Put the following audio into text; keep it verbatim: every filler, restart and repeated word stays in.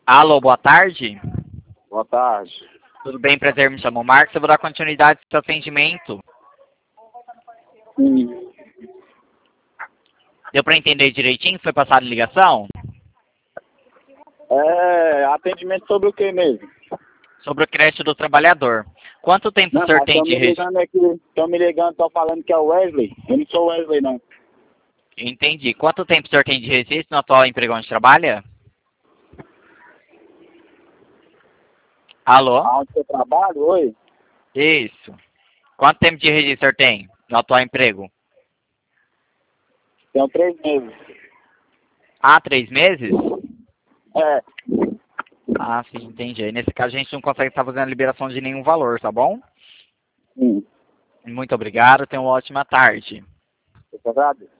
Alô, boa tarde. Boa tarde. Tudo bem, prazer, me chamo Marcos, eu vou dar continuidade ao seu atendimento. Sim. Deu para entender direitinho? Foi passada a ligação? É, atendimento sobre o que mesmo? Sobre o crédito do trabalhador. Quanto tempo Não, o senhor mas tem estão de me registro? ligando aqui, estão me ligando, estão falando que é o Wesley. Eu não sou o Wesley, não. Entendi. Quanto tempo o senhor tem de registro no atual emprego onde trabalha? Alô? Aonde eu trabalho, oi? Isso. Quanto tempo de registro o senhor tem no atual emprego? Tem três meses. Ah, três meses? É, Ah, sim, entendi. Aí, nesse caso, a gente não consegue estar fazendo a liberação de nenhum valor, tá bom? sim. Muito obrigado, tenha uma ótima tarde. Eu te agradeço.